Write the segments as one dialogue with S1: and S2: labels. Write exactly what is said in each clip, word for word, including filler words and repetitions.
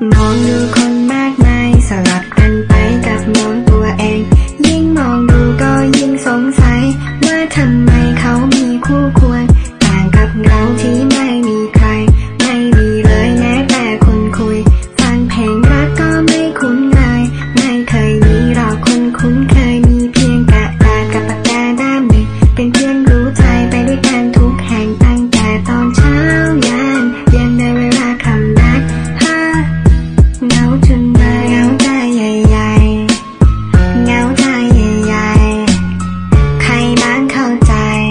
S1: มองดูคนมากมายสลับกันไปกับมองตัวเองยิ่งมองดูก็ยิ่งสงสัยว่าทำไมเขามีคู่ควรต่างกับเราที่ไม่มีใครไม่มีเลยแม้แต่คนคุยฟังเพลงรักก็ไม่คุ้นเลยไม่เคยมีหรอกคนคุ้นเคยมีเพียงกระดาษกับปากกาด้ามหนึ่งเป็นเพื่อนรู้ใจไปด้วยกันทุกแห่งตั้งแต่ตอนเช้ายันเย็นในเวลาคำนัดพาเหงาจนมาเหงาใจใหญ่ๆเหงาใจใหญ่ๆใครบ้างเข้าใจ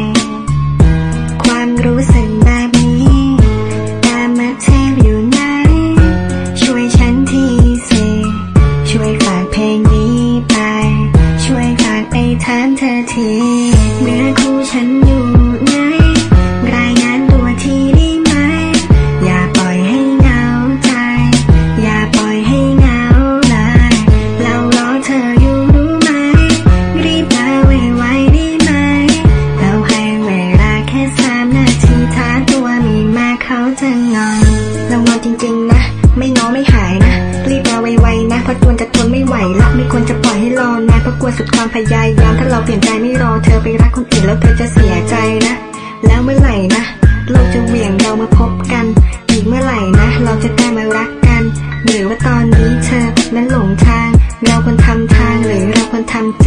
S1: ความรู้สึกแบบนี้ตามมาเทพอยู่ไหนช่วยฉันทีสิช่วยฝากเพลงนี้ไปช่วยฝากไปถามเธอทีเนื้อคู่ฉันอยู่ไหนรายงานตัวทีได้ไหมอย่าปล่อยให้เหงาใจอย่าปล่อยให้เหงาเลยเรารอเธออยู่รู้ไหมรีบมาไวๆได้ไหมเราให้เวลาแค่สามนาทีถ้าตัวมีมาเขาจะงอนเรางอนจริงๆนะไม่ง้อไม่หายนะรีบมาไวๆนะเพราะตัวจะทนไม่ไหวละไม่ควรจะปล่อยให้รอนานเพราะกลัวสุดความพยายามถ้าเราเปลี่ยนใจไม่รอเธอไปรักคนอื่นแล้วเธอจะเสียใจนะแล้วเมื่อไหร่นะโลกจะเหวี่ยงเรามาพบกันอีกเมื่อไหร่นะเราจะได้มารักกันหรือว่าตอนนี้เธอนั้นหลงทางเราควรทำทางหรือเราควรทำใจ